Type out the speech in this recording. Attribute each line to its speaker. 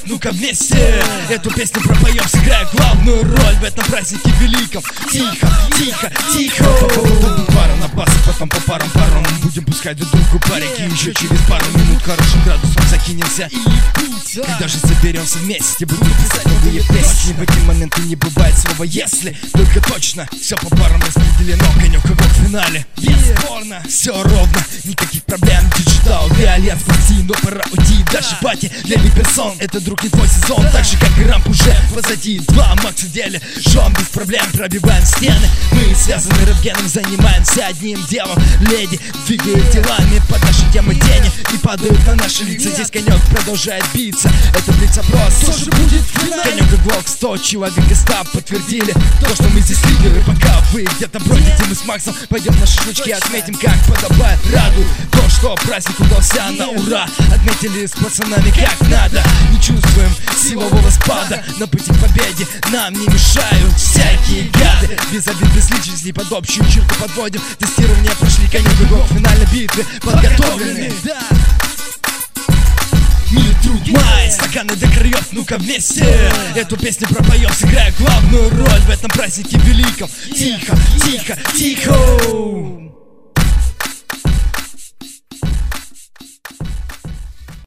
Speaker 1: ну-ка вместе эту песню пропоем, сыграя главную роль в этом празднике великом. Тихо, тихо, тихо. Пара на бас, потом по парам будем пускать друг другу парики. Еще через пару минут хорошим градусом закинемся и когда же соберемся вместе, будем писать новые песни. В эти моменты не бывает слова «если», только точно все по парам распределено. Конек как в финале, бесспорно, все ровно, никаких проблем. Диджитал, альянс пути, но пора уйти. Даже пати для персон, это, друг, не твой сезон. Так же как и рамп уже позади. Два макса в деле, жжем без проблем, пробиваем стены. Мы связаны рэп-геном, занимаемся одним делом. Леди двигают телами под наши темы, тени и падают на наши лица. Здесь конек продолжает биться, это блиц-опрос. Что же будет в финале? Конек и Глок 100 человек из 100 подтвердили то, что мы здесь лидеры. Пока вы где-то бродите, мы с Максом пойдем на шашлычки, отметим, как подобает. Радует то, что праздник удался на ура. Отметили с пацанами как надо. Не чувствуем силового спада, на пути к победе нам не мешают всякие гады. Без обид, без личностей, под общую черту подводим. Тестирование прошли, конек и Глок в финале битвы подготовлены. Мир, друг мой, стаканы до краев, ну-ка вместе эту песню пропоем, сыграя главную роль в этом празднике великом. Тихо, тихо, тихо.